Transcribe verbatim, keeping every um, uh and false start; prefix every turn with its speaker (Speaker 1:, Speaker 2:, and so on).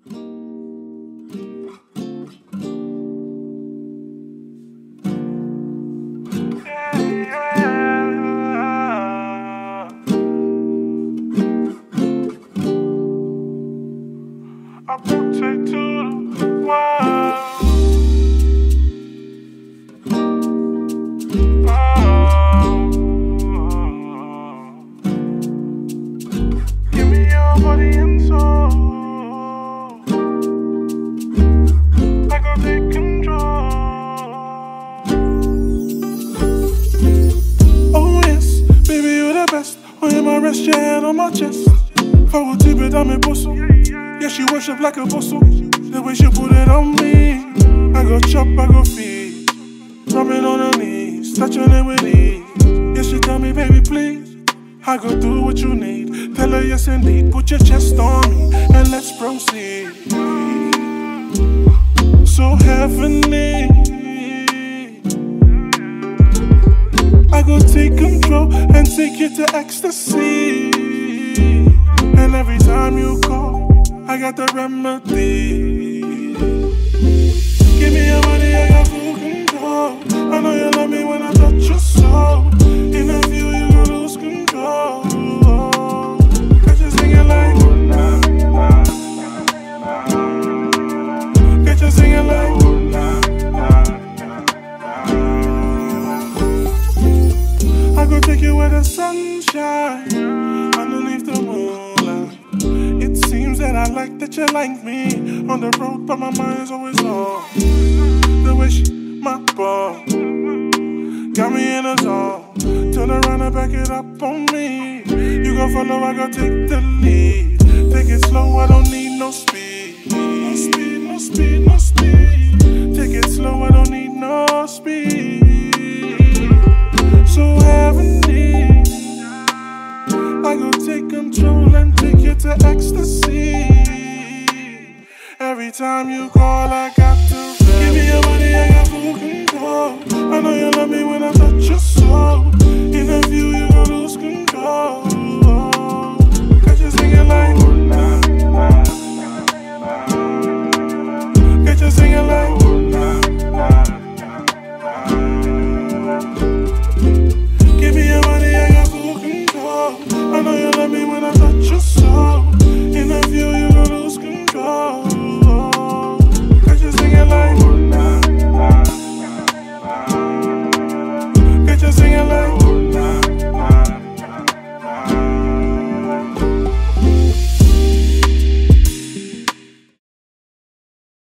Speaker 1: I rotate to the wild. Oh, give me your body and soul. I go take control. Oh yes, baby you're the best. Oh yeah, my rest your head on my chest. Faut type dans mes bossons. Yeah, she worship like a bosso. The way she put it on me, I go chop, I go feed. Rubbing on her knees, touching it with ease. Yeah, she tell me, baby, please. I go do what you need. Tell her yes indeed. Put your chest on me and let's proceed. So heavenly. I go take control and take you to ecstasy. And every time you call, I got the remedy. Give me your money, I got full control. I know you love me when I touch your soul. In a few, you gon' lose control. Got you singing like, got you singing like. I go take you where the sun shines, underneath the moonlight. It seems that I like that you like me. On the road, but my mind's always on. The way she, my ball, got me in a zone. Turn around and back it up on me. You gon' follow, I gon' take the lead. Take it slow, I don't need no speed. No speed, no speed, no speed. Take it slow, I don't need no speed. So heavenly, I go take control and take you to ecstasy. Every time you call, I got to give me your money, I got full control. I know you love me when I touch your soul. In a few, you gon' lose control. Got you singing like.